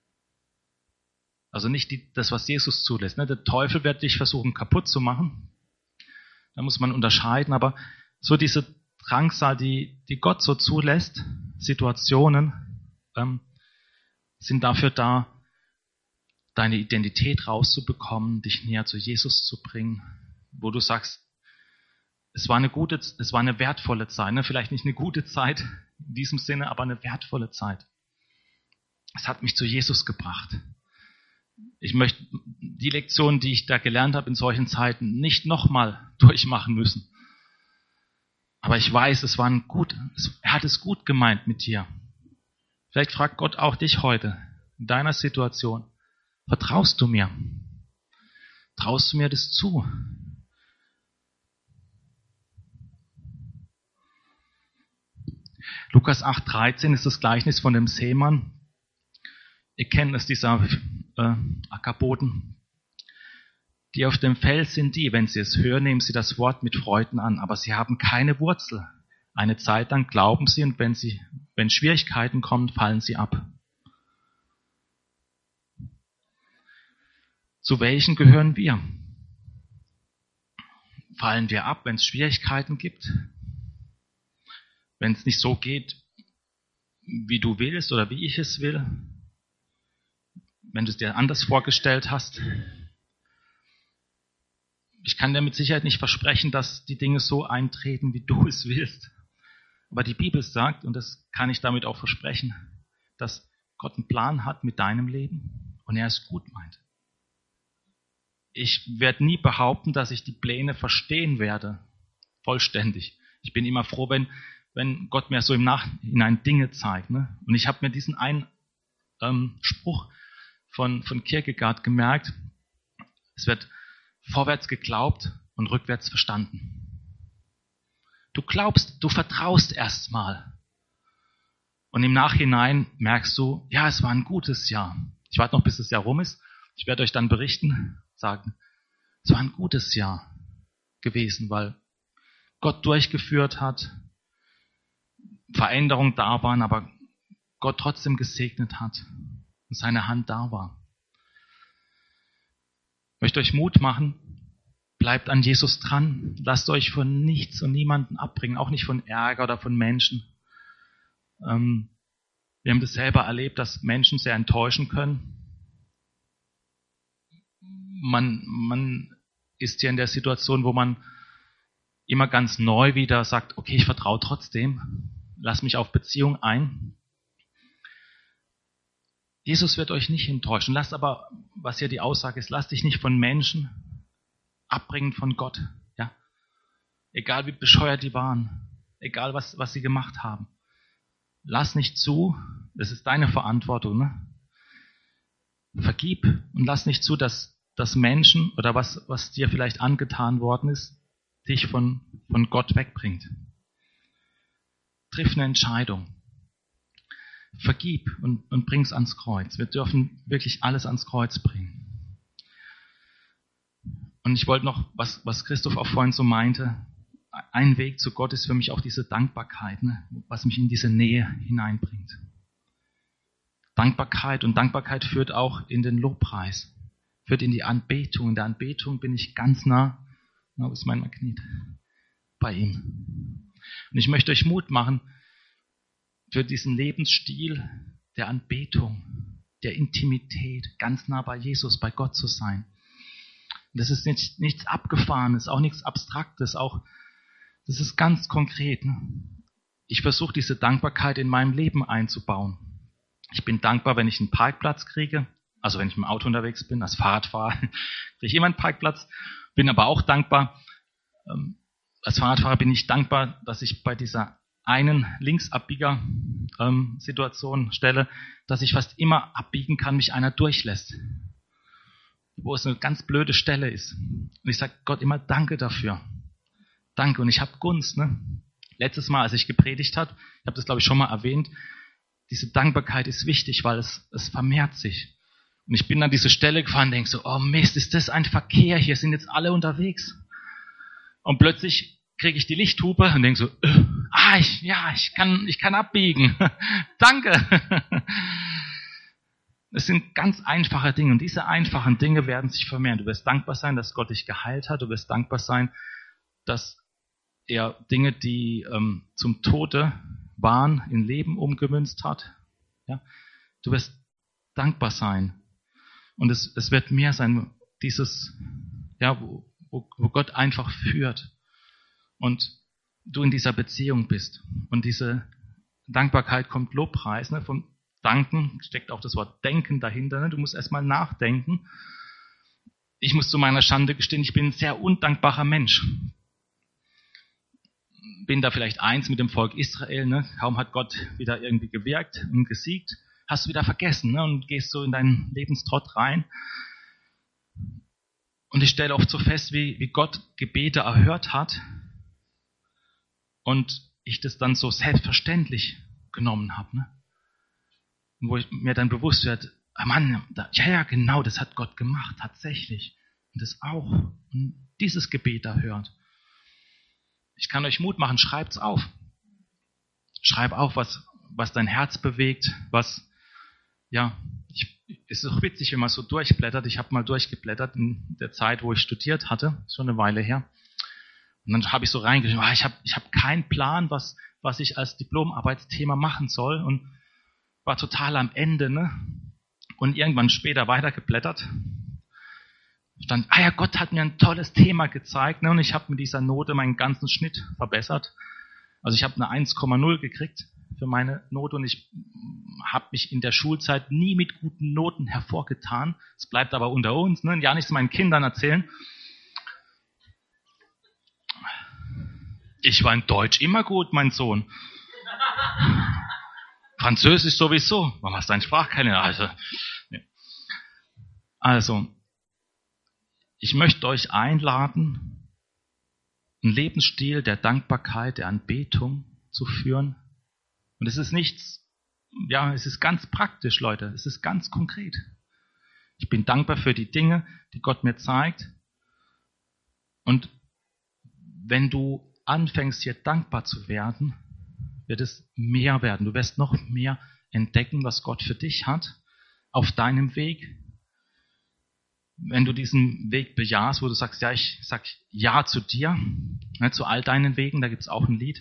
Also nicht die, das, was Jesus zulässt. Ne? Der Teufel wird dich versuchen kaputt zu machen. Da muss man unterscheiden. Aber so diese Drangsal, die, die Gott so zulässt, Situationen, ähm, sind dafür da, deine Identität rauszubekommen, dich näher zu Jesus zu bringen, wo du sagst, es war eine gute, es war eine wertvolle Zeit. Ne? Vielleicht nicht eine gute Zeit in diesem Sinne, aber eine wertvolle Zeit. Es hat mich zu Jesus gebracht. Ich möchte die Lektion, die ich da gelernt habe in solchen Zeiten, nicht nochmal durchmachen müssen. Aber ich weiß, es war ein gut, er hat es gut gemeint mit dir. Vielleicht fragt Gott auch dich heute, in deiner Situation, vertraust du mir? Traust du mir das zu? Lukas acht dreizehn ist das Gleichnis von dem Seemann. Ihr kennt es, dieser äh, Ackerboden. Die auf dem Feld sind die, wenn sie es hören, nehmen sie das Wort mit Freuden an, aber sie haben keine Wurzel. Eine Zeit lang glauben sie und wenn, sie, wenn Schwierigkeiten kommen, fallen sie ab. Zu welchen gehören wir? Fallen wir ab, wenn es Schwierigkeiten gibt? Wenn es nicht so geht, wie du willst oder wie ich es will? Wenn du es dir anders vorgestellt hast? Ich kann dir mit Sicherheit nicht versprechen, dass die Dinge so eintreten, wie du es willst. Aber die Bibel sagt, und das kann ich damit auch versprechen, dass Gott einen Plan hat mit deinem Leben und er es gut meint. ich werde nie behaupten, dass ich die Pläne verstehen werde, vollständig. Ich bin immer froh, wenn, wenn Gott mir so im Nachhinein Dinge zeigt. Ne? Und ich habe mir diesen einen ähm, Spruch von, von Kierkegaard gemerkt, es wird vorwärts geglaubt und rückwärts verstanden. Du glaubst, du vertraust erstmal. Und im Nachhinein merkst du, ja, es war ein gutes Jahr. Ich warte noch, bis das Jahr rum ist. Ich werde euch dann berichten, sagen, es war ein gutes Jahr gewesen, weil Gott durchgeführt hat, Veränderungen da waren, aber Gott trotzdem gesegnet hat und seine Hand da war. Ich möchte euch Mut machen, bleibt an Jesus dran, lasst euch von nichts und niemanden abbringen, auch nicht von Ärger oder von Menschen. Ähm, wir haben das selber erlebt, dass Menschen sehr enttäuschen können. Man, man ist hier in der Situation, wo man immer ganz neu wieder sagt, okay, ich vertraue trotzdem, lass mich auf Beziehung ein. Jesus wird euch nicht enttäuschen. Lasst aber, was hier die Aussage ist, lasst dich nicht von Menschen abbringen von Gott. Ja? Egal wie bescheuert die waren, egal was, was sie gemacht haben. Lass nicht zu, das ist deine Verantwortung. Ne? Vergib und lass nicht zu, dass, dass Menschen oder was, was dir vielleicht angetan worden ist, dich von, von Gott wegbringt. Triff eine Entscheidung. Vergib und, und bring's ans Kreuz. Wir dürfen wirklich alles ans Kreuz bringen. Und ich wollte noch, was, was Christoph auch vorhin so meinte, ein Weg zu Gott ist für mich auch diese Dankbarkeit, ne, was mich in diese Nähe hineinbringt. Dankbarkeit und Dankbarkeit führt auch in den Lobpreis, führt in die Anbetung. In der Anbetung bin ich ganz nah, na, wo ist mein Magnet? Bei ihm. Und ich möchte euch Mut machen für diesen Lebensstil der Anbetung, der Intimität, ganz nah bei Jesus, bei Gott zu sein. Und das ist nicht, nichts Abgefahrenes, auch nichts Abstraktes, auch das ist ganz konkret. Ne? Ich versuche diese Dankbarkeit in meinem Leben einzubauen. Ich bin dankbar, wenn ich einen Parkplatz kriege, also wenn ich mit dem Auto unterwegs bin, als Fahrradfahrer kriege ich immer einen Parkplatz, bin aber auch dankbar, ähm, als Fahrradfahrer bin ich dankbar, dass ich bei dieser einen Linksabbieger-Situation ähm, stelle, dass ich fast immer abbiegen kann, mich einer durchlässt. Wo es eine ganz blöde Stelle ist. Und ich sage Gott immer Danke dafür. Danke. Und ich habe Gunst. Ne? Letztes Mal, als ich gepredigt habe, ich habe das glaube ich schon mal erwähnt, diese Dankbarkeit ist wichtig, weil es, es vermehrt sich. Und ich bin an diese Stelle gefahren und denke so, oh Mist, ist das ein Verkehr, hier sind jetzt alle unterwegs. Und plötzlich kriege ich die Lichthupe und denke so, äh, ah, ich, ja, ich kann, ich kann abbiegen. Danke. Es sind ganz einfache Dinge und diese einfachen Dinge werden sich vermehren. Du wirst dankbar sein, dass Gott dich geheilt hat. Du wirst dankbar sein, dass er Dinge, die ähm, zum Tode waren, in Leben umgemünzt hat. Ja? Du wirst dankbar sein. Und es, es wird mehr sein, dieses, ja, wo, wo, wo Gott einfach führt und du in dieser Beziehung bist. Und diese Dankbarkeit kommt Lobpreis, ne? Vom Danken steckt auch das Wort Denken dahinter. Ne? Du musst erstmal nachdenken. Ich muss zu meiner Schande gestehen, ich bin ein sehr undankbarer Mensch. Bin da vielleicht eins mit dem Volk Israel. Ne? Kaum hat Gott wieder irgendwie gewirkt und gesiegt, hast du wieder vergessen, ne? Und gehst so in deinen Lebenstrott rein. Und ich stelle oft so fest, wie, wie Gott Gebete erhört hat und ich das dann so selbstverständlich genommen habe. Ne? Wo ich mir dann bewusst wird, ah Mann, da, ja, ja, genau, das hat Gott gemacht, tatsächlich. Und das auch. Und dieses Gebet erhört. Ich kann euch Mut machen, schreibt's auf. Schreib auf, was, was dein Herz bewegt, was, ja, ich, es ist auch witzig, wenn man so durchblättert. Ich habe mal durchgeblättert in der Zeit, wo ich studiert hatte, schon eine Weile her. Und dann habe ich so reingeschrieben, ah, ich habe ich hab keinen Plan, was, was ich als Diplomarbeitsthema machen soll und war total am Ende, ne? Und irgendwann später weitergeblättert. Stand, ah ja, Gott hat mir ein tolles Thema gezeigt, ne? Und ich habe mit dieser Note meinen ganzen Schnitt verbessert. Also ich habe eine eins Komma null gekriegt für für meine Note und ich habe mich in der Schulzeit nie mit guten Noten hervorgetan. Es bleibt aber unter uns, ne? Ja, nichts meinen Kindern erzählen. Ich war in Deutsch immer gut, mein Sohn. Französisch sowieso. Warum hast du deine Sprachkenntnisse? Also, nee. also, ich möchte euch einladen, einen Lebensstil der Dankbarkeit, der Anbetung zu führen. Und es ist nichts, ja, es ist ganz praktisch, Leute. Es ist ganz konkret. Ich bin dankbar für die Dinge, die Gott mir zeigt. Und wenn du anfängst, hier dankbar zu werden, wird es mehr werden. Du wirst noch mehr entdecken, was Gott für dich hat auf deinem Weg. Wenn du diesen Weg bejahst, wo du sagst, ja, ich sag Ja zu dir, ne, zu all deinen Wegen, da gibt es auch ein Lied.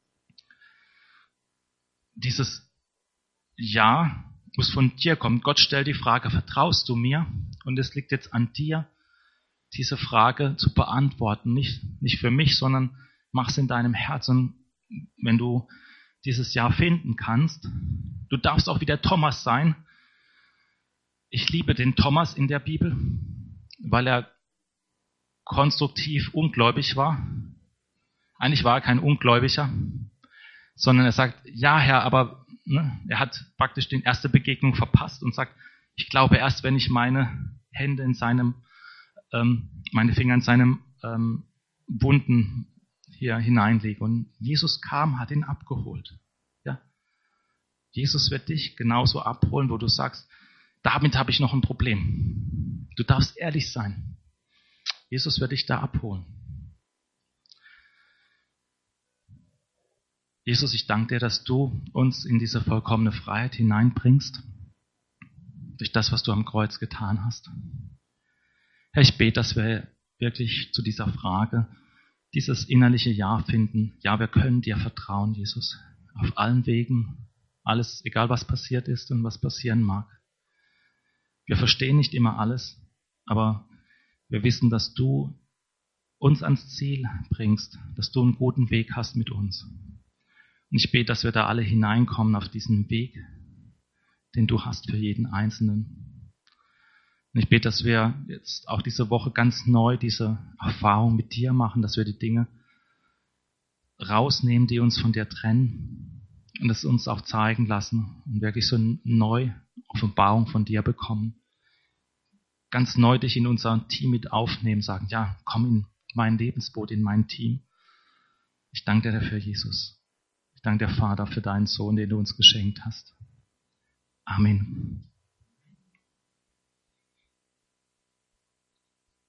Dieses Ja muss von dir kommen. Gott stellt die Frage, vertraust du mir? Und es liegt jetzt an dir, diese Frage zu beantworten. Nicht, nicht für mich, sondern mach es in deinem Herzen. Wenn du dieses Ja finden kannst, du darfst auch wie der Thomas sein. Ich liebe den Thomas in der Bibel, weil er konstruktiv ungläubig war. Eigentlich war er kein Ungläubiger, sondern er sagt, ja Herr, aber ne, er hat praktisch die erste Begegnung verpasst und sagt, ich glaube erst, wenn ich meine Hände in seinem, ähm, meine Finger in seinem ähm, Wunden hier hineinlege. Und Jesus kam, hat ihn abgeholt. Ja? Jesus wird dich genauso abholen, wo du sagst, damit habe ich noch ein Problem. Du darfst ehrlich sein. Jesus wird dich da abholen. Jesus, ich danke dir, dass du uns in diese vollkommene Freiheit hineinbringst, durch das, was du am Kreuz getan hast. Herr, ich bete, dass wir wirklich zu dieser Frage dieses innerliche Ja finden. Ja, wir können dir vertrauen, Jesus, auf allen Wegen, alles, egal was passiert ist und was passieren mag. Wir verstehen nicht immer alles, aber wir wissen, dass du uns ans Ziel bringst, dass du einen guten Weg hast mit uns. Und ich bete, dass wir da alle hineinkommen auf diesen Weg, den du hast für jeden Einzelnen. Und ich bete, dass wir jetzt auch diese Woche ganz neu diese Erfahrung mit dir machen, dass wir die Dinge rausnehmen, die uns von dir trennen und es uns auch zeigen lassen und wirklich so eine neue Offenbarung von dir bekommen. Ganz neu dich in unser Team mit aufnehmen, sagen, ja, komm in mein Lebensboot, in mein Team. Ich danke dir dafür, Jesus. Ich danke dir, Vater, für deinen Sohn, den du uns geschenkt hast. Amen.